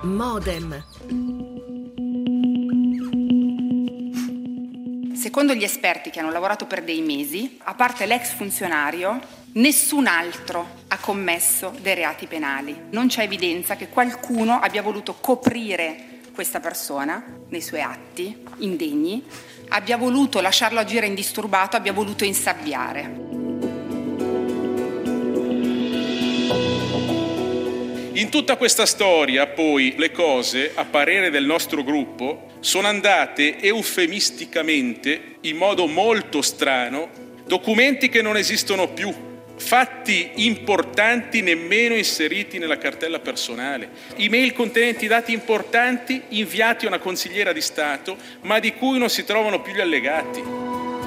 Modem. Secondo gli esperti che hanno lavorato per dei mesi, a parte l'ex funzionario, nessun altro ha commesso dei reati penali. Non c'è evidenza che qualcuno abbia voluto coprire questa persona nei suoi atti indegni, abbia voluto lasciarlo agire indisturbato, abbia voluto insabbiare. In tutta questa storia, poi, le cose, a parere del nostro gruppo, sono andate eufemisticamente, in modo molto strano, documenti che non esistono più, fatti importanti nemmeno inseriti nella cartella personale, email contenenti dati importanti inviati a una consigliera di Stato, ma di cui non si trovano più gli allegati.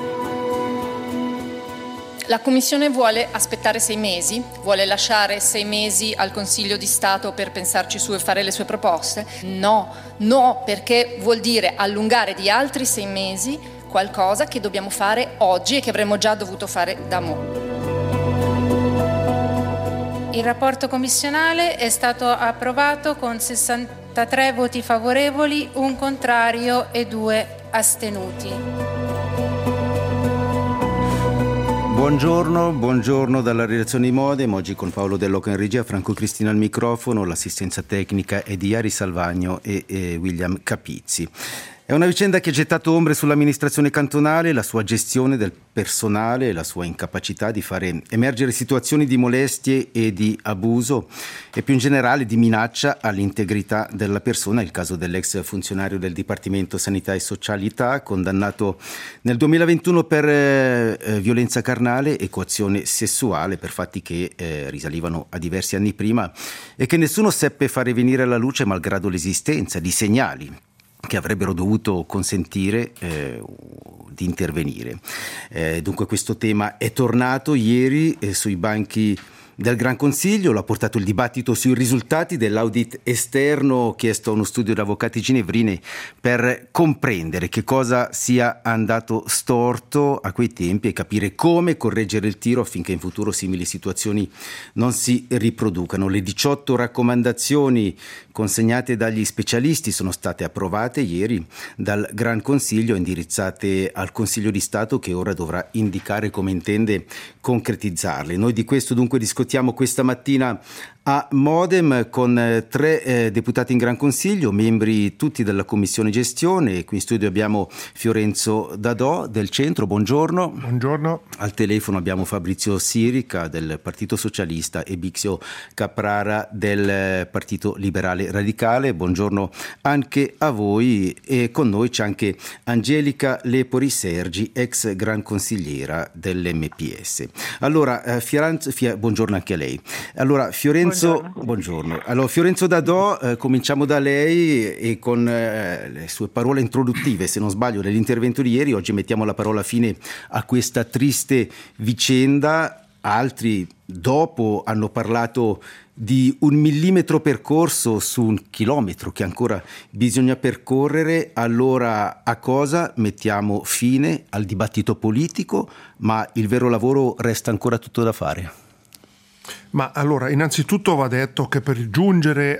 La Commissione vuole aspettare 6 mesi, vuole lasciare 6 mesi al Consiglio di Stato per pensarci su e fare le sue proposte? No, perché vuol dire allungare di altri 6 mesi qualcosa che dobbiamo fare oggi e che avremmo già dovuto fare da mo'. Il rapporto commissionale è stato approvato con 63 voti favorevoli, 1 contrario e 2 astenuti. Buongiorno dalla redazione di Modem, oggi con Paolo Dell'Oca in regia, Franco Cristina al microfono, l'assistenza tecnica è di Iari Salvagno e William Capizzi. È una vicenda che ha gettato ombre sull'amministrazione cantonale, la sua gestione del personale, la sua incapacità di fare emergere situazioni di molestie e di abuso e più in generale di minaccia all'integrità della persona. Il caso dell'ex funzionario del Dipartimento Sanità e Socialità, condannato nel 2021 per violenza carnale e coazione sessuale per fatti che risalivano a diversi anni prima e che nessuno seppe fare venire alla luce malgrado l'esistenza di segnali che avrebbero dovuto consentire di intervenire. Dunque questo tema è tornato ieri sui banchi del Gran Consiglio, l'ha portato il dibattito sui risultati dell'audit esterno chiesto a uno studio di avvocati ginevrini per comprendere che cosa sia andato storto a quei tempi e capire come correggere il tiro affinché in futuro simili situazioni non si riproducano. Le 18 raccomandazioni consegnate dagli specialisti sono state approvate ieri dal Gran Consiglio, indirizzate al Consiglio di Stato che ora dovrà indicare come intende concretizzarle. Noi di questo dunque discutiamo questa mattina a Modem con 3 deputati in Gran Consiglio, membri tutti della Commissione Gestione. Qui in studio abbiamo Fiorenzo Dadò del Centro, buongiorno. Buongiorno. Al telefono abbiamo Fabrizio Sirica del Partito Socialista e Bixio Caprara del Partito Liberale Radicale. Buongiorno anche a voi e con noi c'è anche Angelica Lepori Sergi, ex Gran Consigliera dell'MPS. Allora, buongiorno anche a lei. Allora, Buongiorno. Allora, Fiorenzo Dadò, cominciamo da lei e con le sue parole introduttive, se non sbaglio, dell'intervento di ieri. Oggi mettiamo la parola fine a questa triste vicenda. Altri dopo hanno parlato di 1 millimetro percorso su 1 chilometro che ancora bisogna percorrere. Allora a cosa mettiamo fine? Al dibattito politico, ma il vero lavoro resta ancora tutto da fare. Ma allora, innanzitutto va detto che per giungere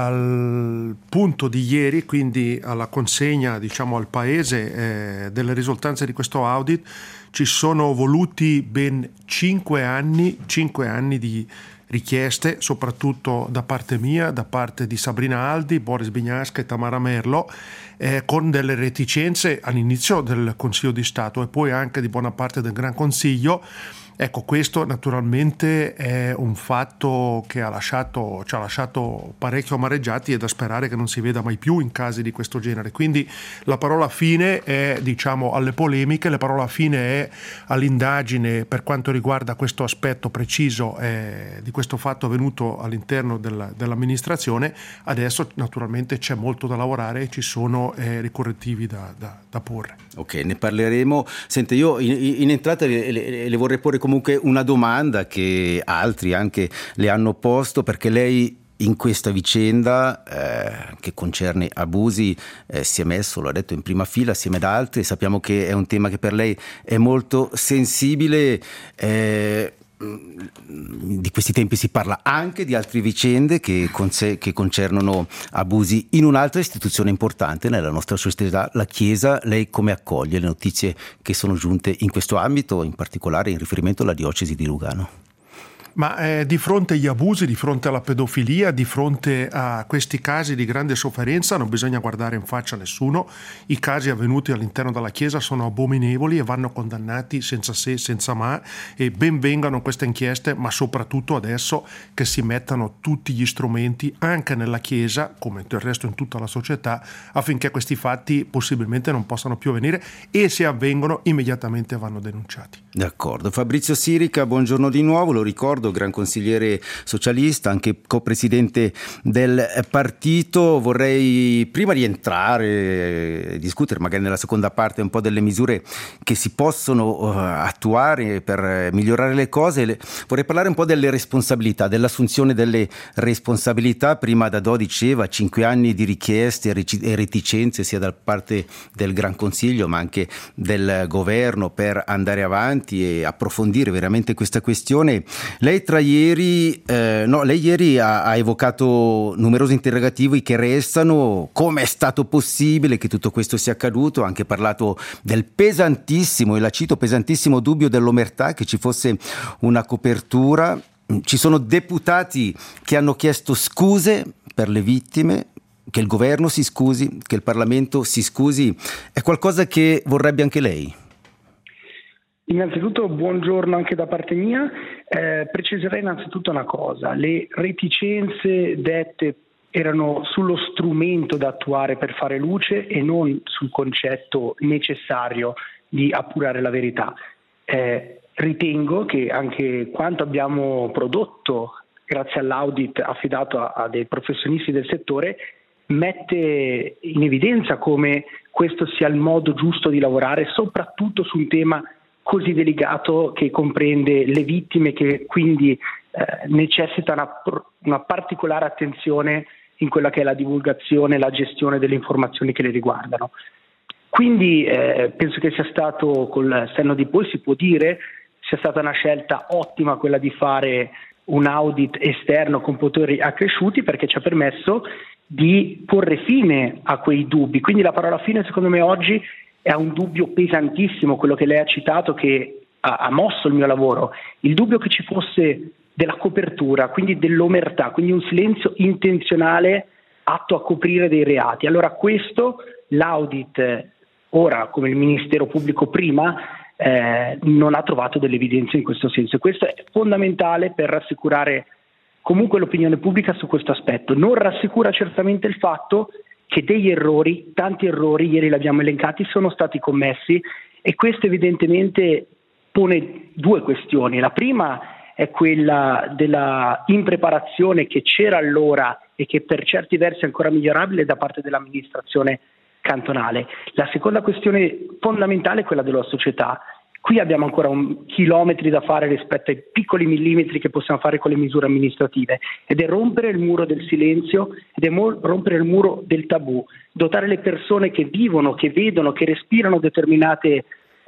al punto di ieri, quindi alla consegna, diciamo, al Paese delle risultanze di questo audit, ci sono voluti ben 5 anni di richieste, soprattutto da parte mia, da parte di Sabrina Aldi, Boris Bignasca e Tamara Merlo, con delle reticenze all'inizio del Consiglio di Stato e poi anche di buona parte del Gran Consiglio. Ecco, questo naturalmente è un fatto che ci ha lasciato parecchio amareggiati e da sperare che non si veda mai più in casi di questo genere. Quindi la parola fine è, diciamo, alle polemiche, la parola fine è all'indagine per quanto riguarda questo aspetto preciso di questo fatto avvenuto all'interno dell'amministrazione. Adesso naturalmente c'è molto da lavorare e ci sono ricorrettivi da porre. Ok, ne parleremo. Senta, io in entrata le vorrei porre comunque una domanda che altri anche le hanno posto, perché lei in questa vicenda che concerne abusi si è messo, l'ha detto, in prima fila assieme ad altri. Sappiamo che è un tema che per lei è molto sensibile. di questi tempi si parla anche di altre vicende che concernono abusi in un'altra istituzione importante nella nostra società, la Chiesa. Lei come accoglie le notizie che sono giunte in questo ambito, in particolare in riferimento alla diocesi di Lugano? Ma di fronte agli abusi, di fronte alla pedofilia, di fronte a questi casi di grande sofferenza non bisogna guardare in faccia a nessuno. I casi avvenuti all'interno della Chiesa sono abominevoli e vanno condannati senza se, senza ma, e ben vengano queste inchieste, ma soprattutto adesso che si mettano tutti gli strumenti anche nella Chiesa, come del resto in tutta la società, affinché questi fatti possibilmente non possano più avvenire, e se avvengono immediatamente vanno denunciati. D'accordo. Fabrizio Sirica, buongiorno di nuovo, lo ricordo, gran consigliere socialista, anche copresidente del partito. Vorrei, prima di entrare e discutere magari nella seconda parte un po' delle misure che si possono attuare per migliorare le cose, vorrei parlare un po' delle responsabilità, dell'assunzione delle responsabilità. Prima Dadò diceva 5 anni di richieste e reticenze sia da parte del Gran Consiglio ma anche del governo per andare avanti e approfondire veramente questa questione. Lei ieri ha evocato numerosi interrogativi che restano. Come è stato possibile che tutto questo sia accaduto? Ha anche parlato del pesantissimo, e la cito, pesantissimo dubbio dell'omertà, che ci fosse una copertura. Ci sono deputati che hanno chiesto scuse per le vittime, che il governo si scusi, che il Parlamento si scusi. È qualcosa che vorrebbe anche lei? Innanzitutto buongiorno anche da parte mia. Preciserei innanzitutto una cosa: le reticenze dette erano sullo strumento da attuare per fare luce e non sul concetto necessario di appurare la verità. Ritengo che anche quanto abbiamo prodotto grazie all'audit affidato a dei professionisti del settore mette in evidenza come questo sia il modo giusto di lavorare, soprattutto su un tema così delicato che comprende le vittime, che quindi necessita una particolare attenzione in quella che è la divulgazione e la gestione delle informazioni che le riguardano. Quindi penso che sia stato, col senno di poi si può dire, sia stata una scelta ottima quella di fare un audit esterno con poteri accresciuti, perché ci ha permesso di porre fine a quei dubbi. Quindi la parola fine secondo me oggi è un dubbio pesantissimo, quello che lei ha citato, che ha mosso il mio lavoro, il dubbio che ci fosse della copertura, quindi dell'omertà, quindi un silenzio intenzionale atto a coprire dei reati. Allora questo l'audit, ora come il Ministero Pubblico prima, non ha trovato delle evidenze in questo senso. Questo è fondamentale per rassicurare comunque l'opinione pubblica su questo aspetto. Non rassicura certamente il fatto che degli errori, tanti errori, ieri li abbiamo elencati, sono stati commessi, e questo evidentemente pone due questioni. La prima è quella della impreparazione che c'era allora e che per certi versi è ancora migliorabile da parte dell'amministrazione cantonale. La seconda questione fondamentale è quella della società. Qui abbiamo ancora chilometri da fare rispetto ai piccoli millimetri che possiamo fare con le misure amministrative, ed è rompere il muro del silenzio, ed è rompere il muro del tabù, dotare le persone che vivono, che vedono, che respirano determinate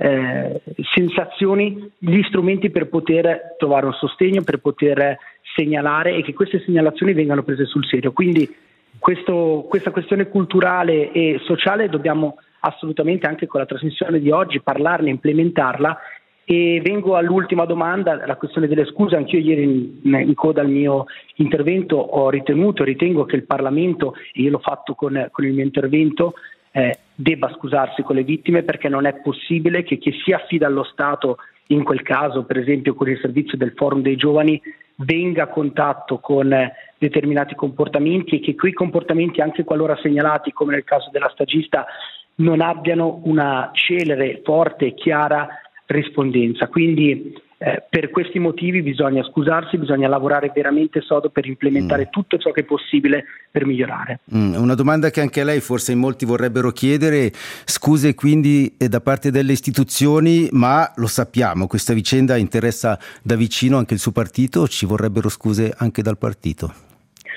sensazioni, gli strumenti per poter trovare un sostegno, per poter segnalare, e che queste segnalazioni vengano prese sul serio. Quindi questa questione culturale e sociale dobbiamo assolutamente, anche con la trasmissione di oggi, parlarne, implementarla. E vengo all'ultima domanda, la questione delle scuse. Anch'io ieri in coda al mio intervento ritengo che il Parlamento, e io l'ho fatto con il mio intervento, debba scusarsi con le vittime, perché non è possibile che chi si affida allo Stato, in quel caso per esempio con il servizio del Forum dei Giovani, venga a contatto con determinati comportamenti, e che quei comportamenti, anche qualora segnalati come nel caso della stagista, non abbiano una celere, forte e chiara rispondenza. Quindi per questi motivi bisogna scusarsi, bisogna lavorare veramente sodo per implementare tutto ciò che è possibile per migliorare. Una domanda che anche lei, forse in molti vorrebbero chiedere: scuse quindi da parte delle istituzioni, ma lo sappiamo, questa vicenda interessa da vicino anche il suo partito, ci vorrebbero scuse anche dal partito?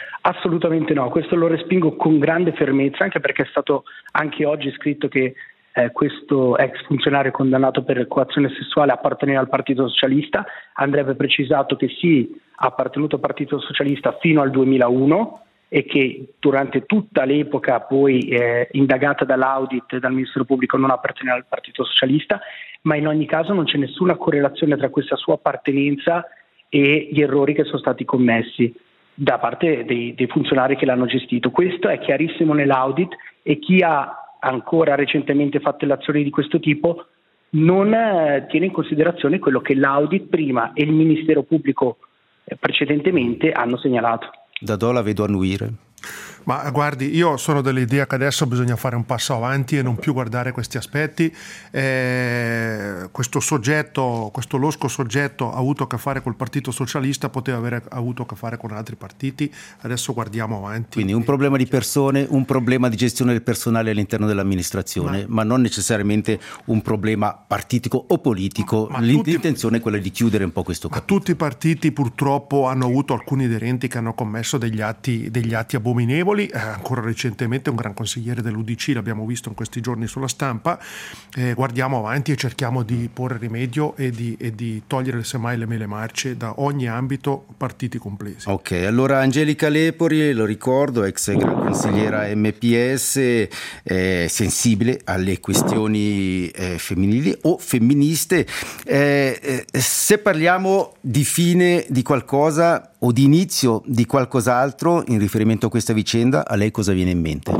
Assolutamente no, questo lo respingo con grande fermezza, anche perché è stato anche oggi scritto che questo ex funzionario condannato per coazione sessuale apparteneva al Partito Socialista. Andrebbe precisato che sì, ha appartenuto al Partito Socialista fino al 2001 e che durante tutta l'epoca poi indagata dall'audit e dal Ministero Pubblico non apparteneva al Partito Socialista, ma in ogni caso non c'è nessuna correlazione tra questa sua appartenenza e gli errori che sono stati commessi da parte dei funzionari che l'hanno gestito. Questo è chiarissimo nell'audit e chi ha ancora recentemente fatto azioni di questo tipo non tiene in considerazione quello che l'audit prima e il Ministero Pubblico precedentemente hanno segnalato. Dadò la vedo annuire. Ma guardi, io sono dell'idea che adesso bisogna fare un passo avanti e non più guardare questi aspetti. Questo losco soggetto ha avuto a che fare col Partito Socialista, poteva aver avuto a che fare con altri partiti, adesso guardiamo avanti. Quindi un problema di persone, un problema di gestione del personale all'interno dell'amministrazione, ma non necessariamente un problema partitico o politico. L'intenzione è quella di chiudere un po' questo capitolo. Ma tutti i partiti purtroppo hanno avuto alcuni aderenti che hanno commesso degli atti abominevoli. Ancora recentemente un gran consigliere dell'UDC l'abbiamo visto in questi giorni sulla stampa. Guardiamo avanti e cerchiamo di porre rimedio e di togliere semmai le mele marce da ogni ambito, partiti compresi. Ok, allora Angelica Lepori, lo ricordo, ex gran consigliera MPS, sensibile alle questioni femminili o femministe. Se parliamo di fine di qualcosa o di inizio di qualcos'altro in riferimento a questa vicenda, a lei cosa viene in mente?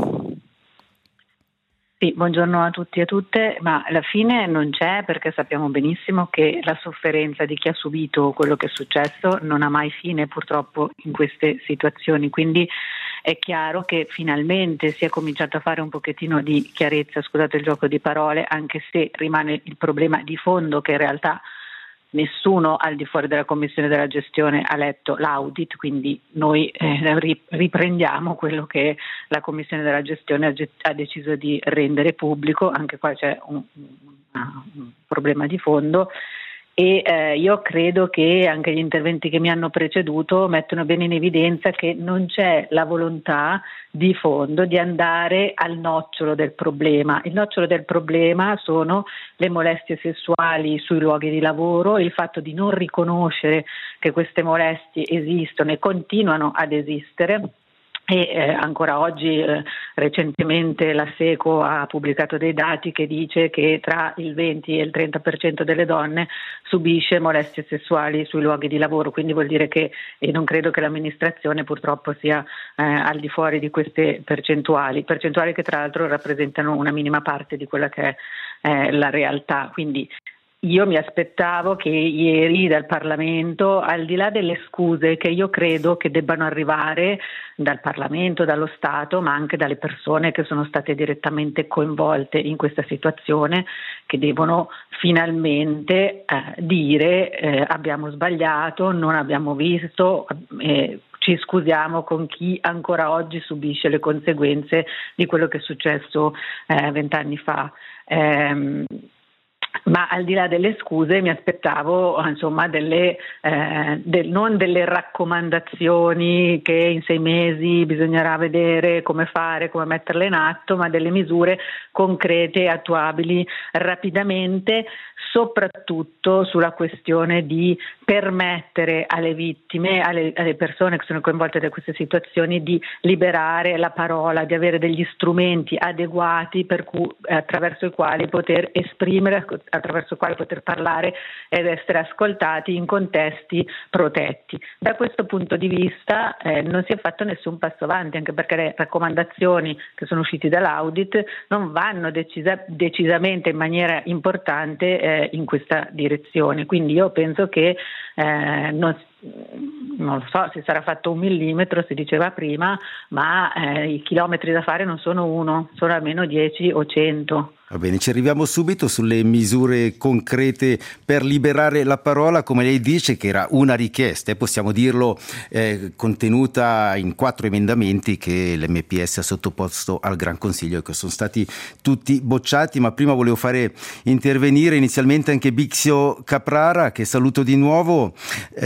Sì, buongiorno a tutti e a tutte, ma la fine non c'è, perché sappiamo benissimo che la sofferenza di chi ha subito quello che è successo non ha mai fine purtroppo in queste situazioni, quindi è chiaro che finalmente si è cominciato a fare un pochettino di chiarezza, scusate il gioco di parole, anche se rimane il problema di fondo che in realtà nessuno al di fuori della Commissione della Gestione ha letto l'audit, quindi noi riprendiamo quello che la Commissione della Gestione ha deciso di rendere pubblico. Anche qua c'è un problema di fondo e io credo che anche gli interventi che mi hanno preceduto mettono bene in evidenza che non c'è la volontà di fondo di andare al nocciolo del problema. Il nocciolo del problema sono le molestie sessuali sui luoghi di lavoro, il fatto di non riconoscere che queste molestie esistono e continuano ad esistere. E ancora oggi recentemente la SECO ha pubblicato dei dati che dice che tra il 20 e il 30% delle donne subisce molestie sessuali sui luoghi di lavoro, quindi vuol dire che non credo che l'amministrazione purtroppo sia al di fuori di queste percentuali che tra l'altro rappresentano una minima parte di quella che è la realtà. Quindi io mi aspettavo che ieri dal Parlamento, al di là delle scuse che io credo che debbano arrivare dal Parlamento, dallo Stato, ma anche dalle persone che sono state direttamente coinvolte in questa situazione, che devono finalmente dire abbiamo sbagliato, non abbiamo visto, ci scusiamo con chi ancora oggi subisce le conseguenze di quello che è successo 20 anni fa. Ma al di là delle scuse mi aspettavo insomma non delle raccomandazioni che in 6 mesi bisognerà vedere come fare, come metterle in atto, ma delle misure concrete e attuabili rapidamente, soprattutto sulla questione di permettere alle vittime, alle persone che sono coinvolte da queste situazioni, di liberare la parola, di avere degli strumenti adeguati attraverso i quali poter esprimere, attraverso i quali poter parlare ed essere ascoltati in contesti protetti. Da questo punto di vista non si è fatto nessun passo avanti, anche perché le raccomandazioni che sono uscite dall'audit non vanno decisamente in maniera importante in questa direzione. Quindi io penso che non lo so, si sarà fatto 1 millimetro, si diceva prima, ma i chilometri da fare non sono 1, sono almeno 10 o 100. Va bene, ci arriviamo subito sulle misure concrete per liberare la parola, come lei dice, che era una richiesta, e possiamo dirlo, contenuta in 4 emendamenti che l'MPS ha sottoposto al Gran Consiglio e che sono stati tutti bocciati. Ma prima volevo fare intervenire inizialmente anche Bixio Caprara, che saluto di nuovo.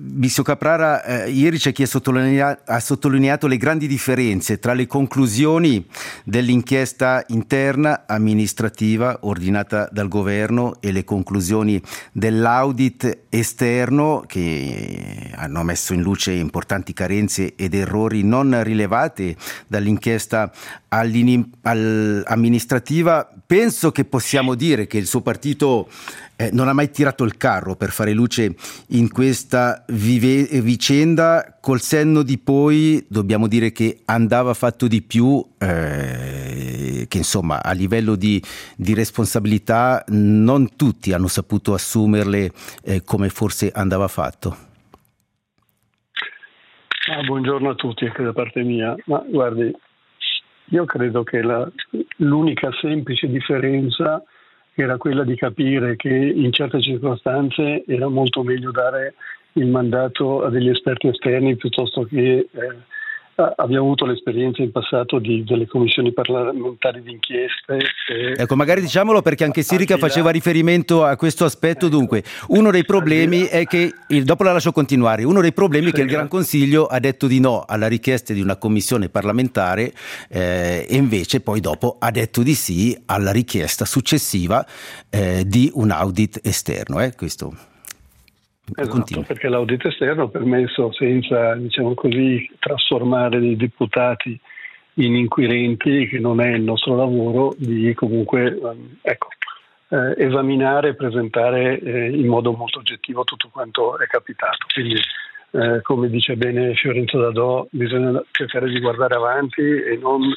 Bissio Caprara, ieri c'è chi ha sottolineato le grandi differenze tra le conclusioni dell'inchiesta interna amministrativa ordinata dal governo e le conclusioni dell'audit esterno, che hanno messo in luce importanti carenze ed errori non rilevati dall'inchiesta amministrativa. Penso che possiamo dire che il suo partito non ha mai tirato il carro per fare luce in questa vicenda. Col senno di poi dobbiamo dire che andava fatto di più, che insomma a livello di responsabilità non tutti hanno saputo assumerle come forse andava fatto. Buongiorno a tutti anche da parte mia. Ma guardi, io credo che l'unica semplice differenza era quella di capire che in certe circostanze era molto meglio dare il mandato a degli esperti esterni piuttosto che abbiamo avuto l'esperienza in passato delle commissioni parlamentari di inchieste. Ecco, magari diciamolo perché anche Sirica faceva riferimento a questo aspetto. Dunque, uno dei problemi è che, dopo la lascio continuare, uno dei problemi è che il Gran Consiglio ha detto di no alla richiesta di una commissione parlamentare e invece poi dopo ha detto di sì alla richiesta successiva di un audit esterno. Questo. Esatto, perché l'audit esterno ha permesso, senza diciamo così trasformare dei deputati in inquirenti, che non è il nostro lavoro, di comunque esaminare e presentare in modo molto oggettivo tutto quanto è capitato. Quindi come dice bene Fiorenzo Dadò, bisogna cercare di guardare avanti e non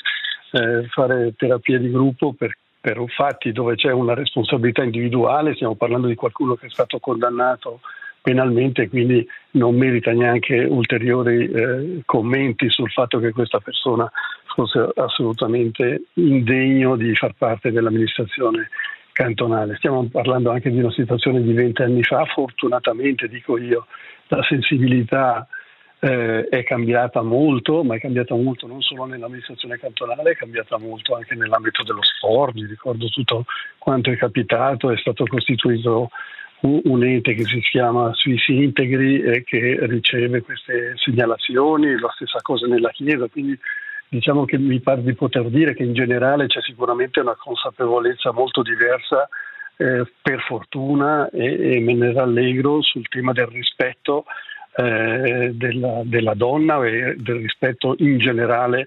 fare terapia di gruppo per fatti dove c'è una responsabilità individuale. Stiamo parlando di qualcuno che è stato condannato penalmente, quindi non merita neanche ulteriori commenti sul fatto che questa persona fosse assolutamente indegno di far parte dell'amministrazione cantonale. Stiamo parlando anche di una situazione di 20 anni fa. Fortunatamente, dico io, la sensibilità è cambiata molto, ma è cambiata molto non solo nell'amministrazione cantonale, è cambiata molto anche nell'ambito dello sport. Mi ricordo tutto quanto è capitato, è stato costituito un ente che si chiama Suissi Integri e che riceve queste segnalazioni, la stessa cosa nella Chiesa, quindi diciamo che mi pare di poter dire che in generale c'è sicuramente una consapevolezza molto diversa, per fortuna, e me ne rallegro, sul tema del rispetto della donna e del rispetto in generale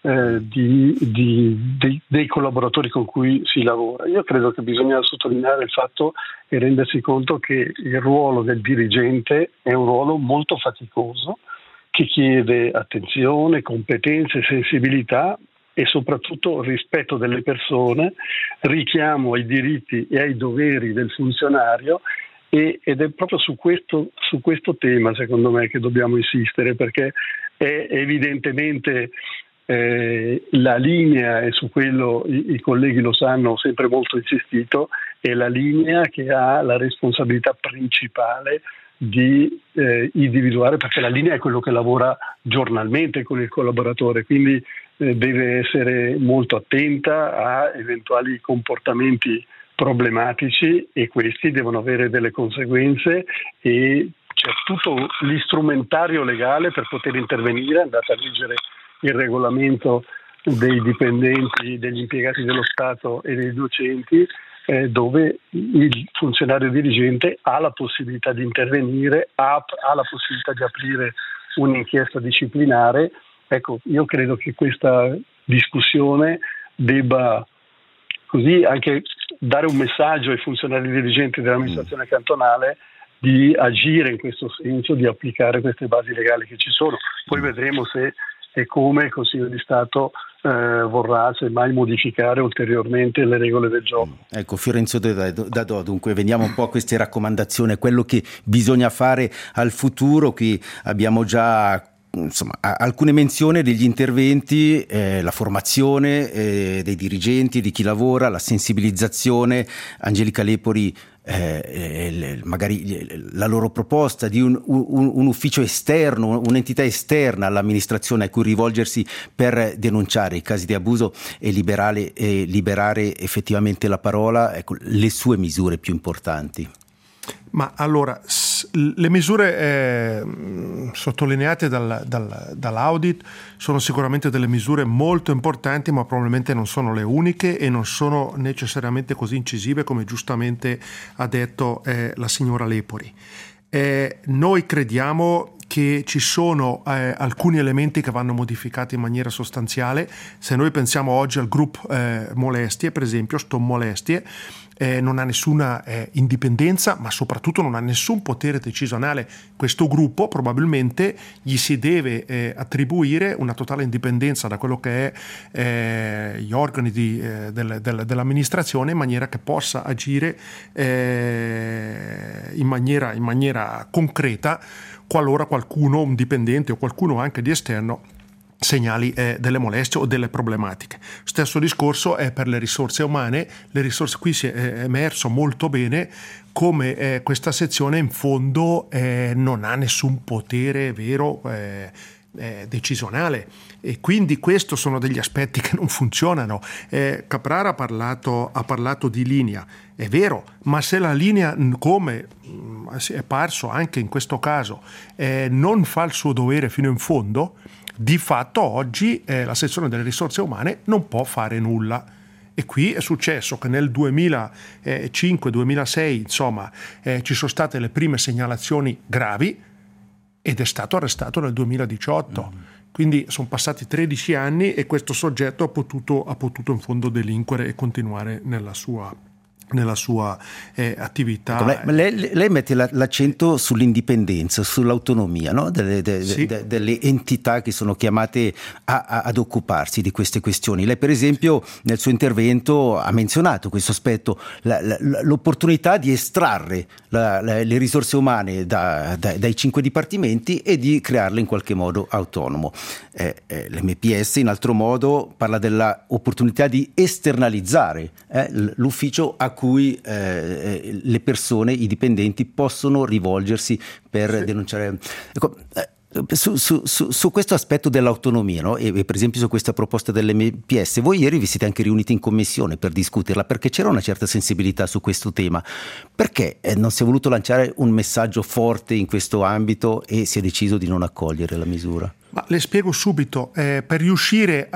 dei collaboratori con cui si lavora. Io credo che bisogna sottolineare il fatto e rendersi conto che il ruolo del dirigente è un ruolo molto faticoso, che chiede attenzione, competenze, sensibilità e soprattutto rispetto delle persone, richiamo ai diritti e ai doveri del funzionario, ed è proprio su questo tema, secondo me, che dobbiamo insistere, perché è evidentemente la linea, e su quello i colleghi lo sanno, ho sempre molto insistito, è la linea che ha la responsabilità principale di individuare, perché la linea è quello che lavora giornalmente con il collaboratore, quindi deve essere molto attenta a eventuali comportamenti problematici, e questi devono avere delle conseguenze, e c'è tutto l'istrumentario legale per poter intervenire. Andate a leggere il regolamento dei dipendenti, degli impiegati dello Stato e dei docenti, dove il funzionario dirigente ha la possibilità di intervenire, ha la possibilità di aprire un'inchiesta disciplinare. Ecco, io credo che questa discussione debba così anche dare un messaggio ai funzionari dirigenti dell'amministrazione cantonale di agire in questo senso, di applicare queste basi legali che ci sono. Poi vedremo se e come il Consiglio di Stato vorrà semmai modificare ulteriormente le regole del gioco. Ecco, Fiorenzo Dadò, dunque veniamo un po' a queste raccomandazioni, quello che bisogna fare al futuro. Qui abbiamo già alcune menzioni degli interventi, la formazione dei dirigenti, di chi lavora, la sensibilizzazione. Angelica Lepori, magari la loro proposta di un ufficio esterno, un'entità esterna all'amministrazione a cui rivolgersi per denunciare i casi di abuso e liberare effettivamente la parola. Ecco, le sue misure più importanti. Ma allora, le misure sottolineate dall'audit sono sicuramente delle misure molto importanti, ma probabilmente non sono le uniche e non sono necessariamente così incisive come giustamente ha detto la signora Lepori. Noi crediamo che ci sono alcuni elementi che vanno modificati in maniera sostanziale. Se noi pensiamo oggi al gruppo molestie, per esempio, molestie, non ha nessuna indipendenza, ma soprattutto non ha nessun potere decisionale. Questo gruppo probabilmente gli si deve attribuire una totale indipendenza da quello che è gli organi dell'amministrazione, in maniera che possa agire in maniera concreta qualora qualcuno, un dipendente o qualcuno anche di esterno, segnali delle molestie o delle problematiche. Stesso discorso è per le risorse umane. Le risorse, qui si è emerso molto bene come questa sezione in fondo non ha nessun potere vero decisionale, e quindi questo sono degli aspetti che non funzionano. Caprara ha parlato di linea, è vero, ma se la linea, come è parso anche in questo caso, non fa il suo dovere fino in fondo, di fatto oggi la sezione delle risorse umane non può fare nulla. E qui è successo che nel 2005-2006 insomma ci sono state le prime segnalazioni gravi ed è stato arrestato nel 2018. Quindi sono passati 13 anni e questo soggetto ha potuto in fondo delinquere e continuare nella sua attività. Lei mette l'accento sull'indipendenza, sull'autonomia, no? delle entità che sono chiamate ad occuparsi di queste questioni. Lei per esempio nel suo intervento ha menzionato questo aspetto, l'opportunità di estrarre le risorse umane dai 5 dipartimenti e di crearle in qualche modo autonomo. L'MPS in altro modo parla dell'opportunità di esternalizzare l'ufficio a cui le persone, i dipendenti possono rivolgersi per denunciare. Ecco, su questo aspetto dell'autonomia, no? E per esempio su questa proposta dell'MPS, voi ieri vi siete anche riuniti in commissione per discuterla, perché c'era una certa sensibilità su questo tema. Perché non si è voluto lanciare un messaggio forte in questo ambito e si è deciso di non accogliere la misura? Ma le spiego subito, per riuscire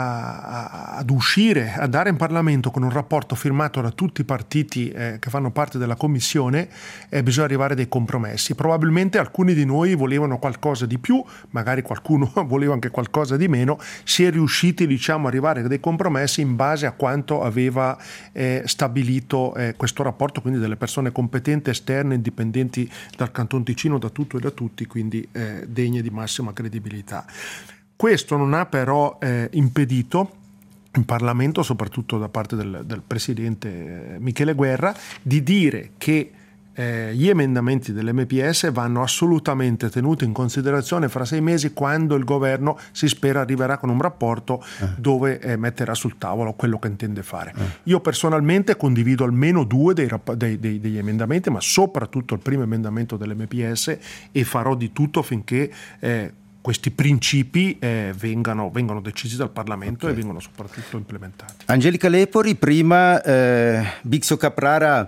a dare in Parlamento con un rapporto firmato da tutti i partiti che fanno parte della Commissione, bisogna arrivare a dei compromessi. Probabilmente alcuni di noi volevano qualcosa di più, magari qualcuno voleva anche qualcosa di meno. Si è riusciti a arrivare a dei compromessi in base a quanto aveva stabilito questo rapporto, quindi delle persone competenti, esterne, indipendenti dal Canton Ticino, da tutto e da tutti, quindi degne di massima credibilità. Questo non ha però impedito in Parlamento, soprattutto da parte del Presidente Michele Guerra, di dire che gli emendamenti dell'MPS vanno assolutamente tenuti in considerazione fra 6 mesi, quando il governo si spera arriverà con un rapporto dove metterà sul tavolo quello che intende fare. Io personalmente condivido almeno 2 degli emendamenti, ma soprattutto il primo emendamento dell'MPS, e farò di tutto finché questi principi vengano decisi dal Parlamento e vengono soprattutto implementati. Angelica Lepori, prima Bixio Caprara,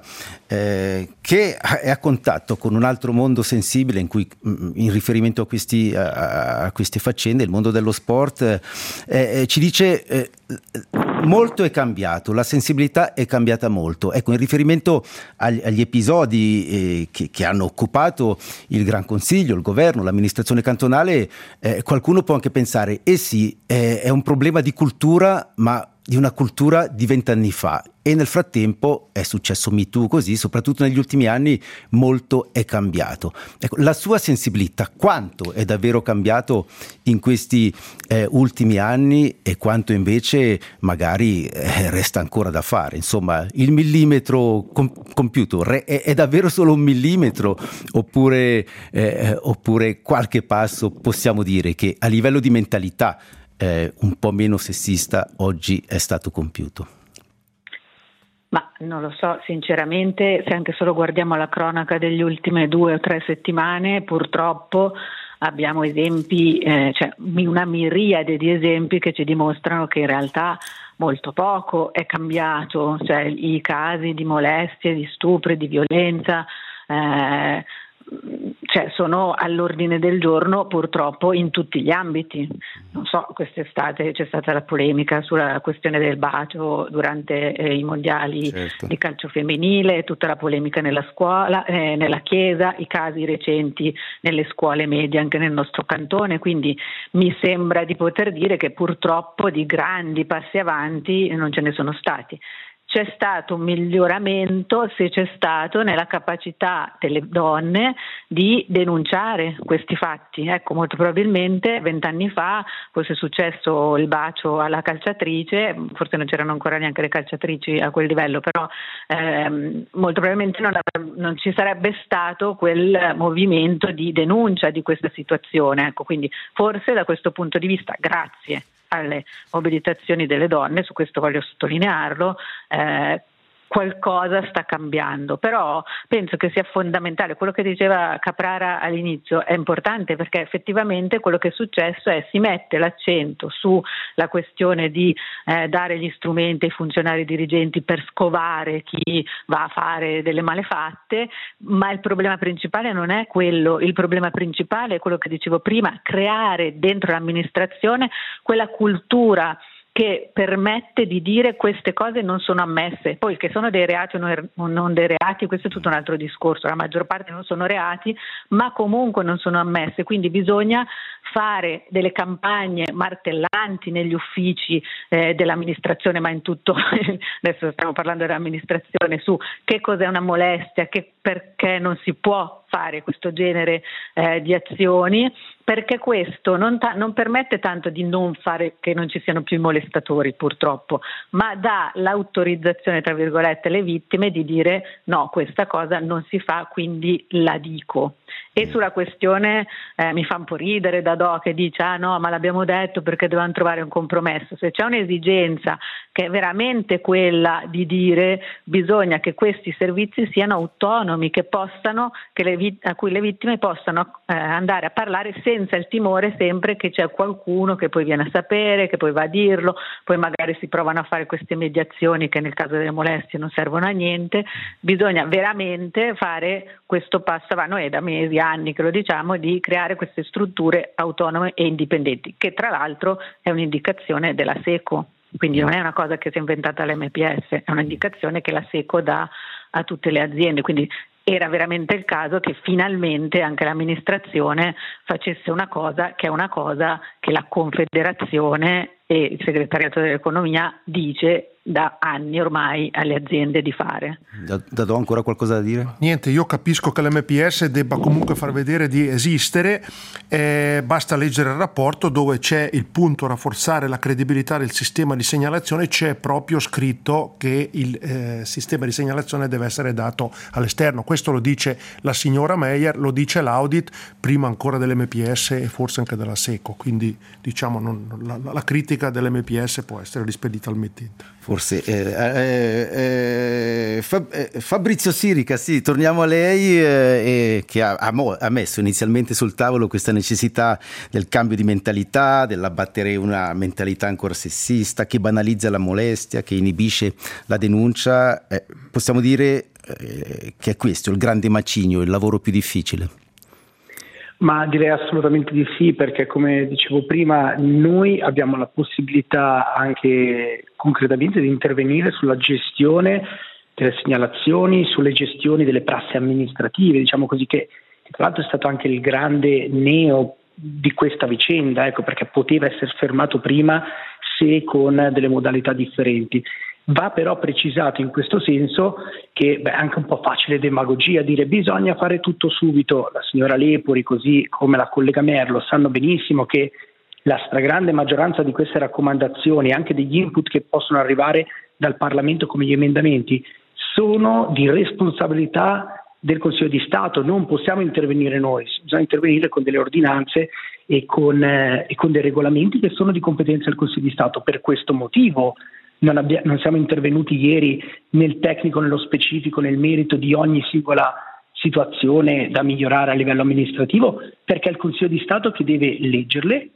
che è a contatto con un altro mondo sensibile in cui, in riferimento a queste faccende, il mondo dello sport, ci dice molto è cambiato, la sensibilità è cambiata molto. Ecco, in riferimento agli episodi che hanno occupato il Gran Consiglio, il governo, l'amministrazione cantonale, qualcuno può anche pensare, sì, è un problema di cultura, ma di una cultura di 20 anni fa, e nel frattempo è successo Me Too, così soprattutto negli ultimi anni molto è cambiato. Ecco, la sua sensibilità quanto è davvero cambiato in questi ultimi anni e quanto invece magari resta ancora da fare? Insomma, il millimetro compiuto è davvero solo un millimetro, oppure qualche passo possiamo dire che a livello di mentalità un po' meno sessista oggi è stato compiuto? Ma non lo so, sinceramente, se anche solo guardiamo la cronaca delle ultime 2 o 3 settimane, purtroppo abbiamo esempi, una miriade di esempi che ci dimostrano che in realtà molto poco è cambiato, cioè i casi di molestie, di stupri, di violenza, sono all'ordine del giorno purtroppo in tutti gli ambiti. Non so, quest'estate c'è stata la polemica sulla questione del bacio durante i mondiali di calcio femminile, tutta la polemica nella scuola, nella chiesa, i casi recenti nelle scuole medie anche nel nostro cantone, quindi mi sembra di poter dire che purtroppo di grandi passi avanti non ce ne sono stati. C'è stato un miglioramento, se c'è stato, nella capacità delle donne di denunciare questi fatti. Ecco, molto probabilmente 20 anni fa fosse successo il bacio alla calciatrice, forse non c'erano ancora neanche le calciatrici a quel livello, però molto probabilmente non ci sarebbe stato quel movimento di denuncia di questa situazione. Ecco, quindi forse da questo punto di vista, grazie alle mobilitazioni delle donne, su questo voglio sottolinearlo, qualcosa sta cambiando, però penso che sia fondamentale. Quello che diceva Caprara all'inizio è importante, perché effettivamente quello che è successo è si mette l'accento sulla questione di dare gli strumenti ai funzionari dirigenti per scovare chi va a fare delle malefatte, ma il problema principale non è quello. Il problema principale è quello che dicevo prima: creare dentro l'amministrazione quella cultura che permette di dire queste cose non sono ammesse. Poi che sono dei reati o non dei reati, questo è tutto un altro discorso. La maggior parte non sono reati, ma comunque non sono ammesse, quindi bisogna fare delle campagne martellanti negli uffici dell'amministrazione, ma in tutto, adesso stiamo parlando dell'amministrazione, su che cos'è una molestia, perché non si può fare questo genere di azioni, perché questo non permette tanto di non fare, che non ci siano più i molestatori purtroppo, ma dà l'autorizzazione, tra virgolette, alle vittime di dire no, questa cosa non si fa, quindi la dico. E sulla questione mi fa un po' ridere Dadò che dice no, ma l'abbiamo detto perché dovevamo trovare un compromesso. Se c'è un'esigenza che è veramente quella di dire bisogna che questi servizi siano autonomi, che possano, a cui le vittime possano andare a parlare senza il timore sempre che c'è qualcuno che poi viene a sapere, che poi va a dirlo, poi magari si provano a fare queste mediazioni che nel caso delle molestie non servono a niente. Bisogna veramente fare questo passo avanti. Noi è da mesi, anni che lo diciamo, di creare queste strutture autonome e indipendenti, che tra l'altro è un'indicazione della SECO, quindi non è una cosa che si è inventata l'MPS, è un'indicazione che la SECO dà a tutte le aziende, quindi era veramente il caso che finalmente anche l'amministrazione facesse una cosa che la Confederazione e il Segretariato dell'Economia dice da anni ormai alle aziende di fare. Do ancora qualcosa da dire? Niente, io capisco che l'MPS debba comunque far vedere di esistere, basta leggere il rapporto dove c'è il punto rafforzare la credibilità del sistema di segnalazione, c'è proprio scritto che il sistema di segnalazione deve essere dato all'esterno. Questo lo dice la signora Meyer, lo dice l'audit, prima ancora dell'MPS e forse anche della SECO, quindi diciamo la critica dell'MPS può essere rispedita al mittente. Forse Fabrizio Sirica, sì, torniamo a lei, che ha messo inizialmente sul tavolo questa necessità del cambio di mentalità, dell'abbattere una mentalità ancora sessista che banalizza la molestia, che inibisce la denuncia. Possiamo dire che è questo il grande macigno, il lavoro più difficile? Ma direi assolutamente di sì, perché come dicevo prima noi abbiamo la possibilità anche concretamente di intervenire sulla gestione delle segnalazioni, sulle gestioni delle prassi amministrative, diciamo così, che tra l'altro è stato anche il grande neo di questa vicenda, ecco, perché poteva essere fermato prima se con delle modalità differenti. Va però precisato in questo senso che è anche un po' facile demagogia dire bisogna fare tutto subito. La signora Lepori, così come la collega Merlo, sanno benissimo che la stragrande maggioranza di queste raccomandazioni, anche degli input che possono arrivare dal Parlamento come gli emendamenti, sono di responsabilità del Consiglio di Stato. Non possiamo intervenire noi, bisogna intervenire con delle ordinanze e con dei regolamenti che sono di competenza del Consiglio di Stato. Per questo motivo non siamo intervenuti ieri nel tecnico, nello specifico, nel merito di ogni singola situazione da migliorare a livello amministrativo, perché è il Consiglio di Stato che deve leggerle,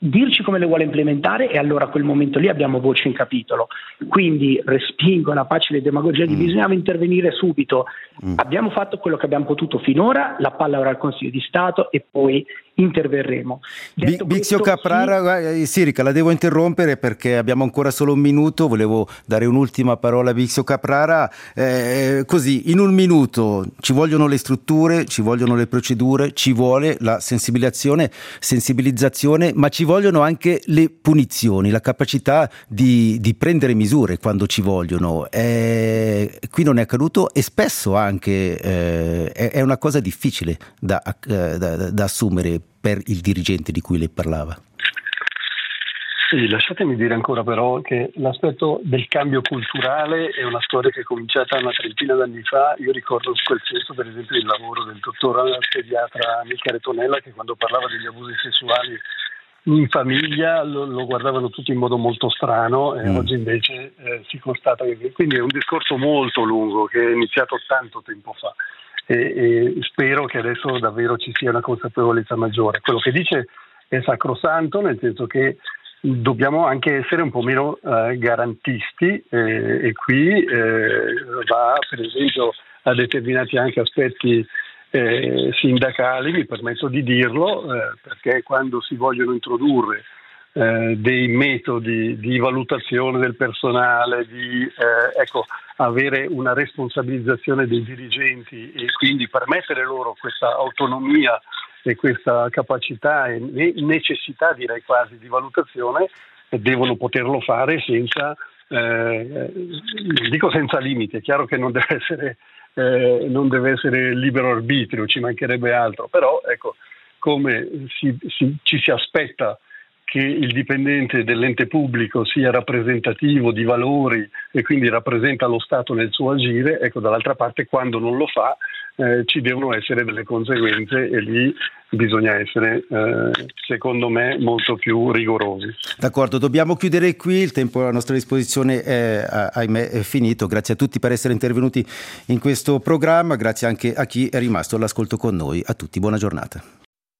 dirci come le vuole implementare e allora a quel momento lì abbiamo voce in capitolo. Quindi respingo la facile demagogia di bisognava intervenire subito. Abbiamo fatto quello che abbiamo potuto finora, la palla ora al Consiglio di Stato e poi interverremo. Bixio Caprara, Sirica, la devo interrompere perché abbiamo ancora solo un minuto, volevo dare un'ultima parola a Bixio Caprara, così in un minuto: ci vogliono le strutture, ci vogliono le procedure, ci vuole la sensibilizzazione, ma ci vogliono anche le punizioni, la capacità di prendere misure quando ci vogliono. Qui non è accaduto e spesso anche è una cosa difficile da assumere per il dirigente di cui lei parlava. Sì, lasciatemi dire ancora però che l'aspetto del cambio culturale è una storia che è cominciata una trentina d'anni fa. Io ricordo in quel senso per esempio il lavoro del dottor pediatra Michele Tonella, che quando parlava degli abusi sessuali in famiglia lo guardavano tutti in modo molto strano e oggi invece si constata che quindi è un discorso molto lungo che è iniziato tanto tempo fa e spero che adesso davvero ci sia una consapevolezza maggiore. Quello che dice è sacrosanto, nel senso che dobbiamo anche essere un po' meno garantisti e qui va per esempio a determinati anche aspetti sindacali, mi permetto di dirlo, perché quando si vogliono introdurre dei metodi di valutazione del personale, di avere una responsabilizzazione dei dirigenti e quindi permettere loro questa autonomia e questa capacità e necessità, direi quasi, di valutazione, devono poterlo fare senza, dico senza limiti. È chiaro che non deve essere libero arbitrio, ci mancherebbe altro, però ecco, come ci si aspetta che il dipendente dell'ente pubblico sia rappresentativo di valori e quindi rappresenta lo Stato nel suo agire, ecco, dall'altra parte quando non lo fa ci devono essere delle conseguenze e lì bisogna essere, secondo me, molto più rigorosi. D'accordo, dobbiamo chiudere qui, il tempo a nostra disposizione ahimè è finito. Grazie a tutti per essere intervenuti in questo programma, grazie anche a chi è rimasto all'ascolto con noi. A tutti, buona giornata.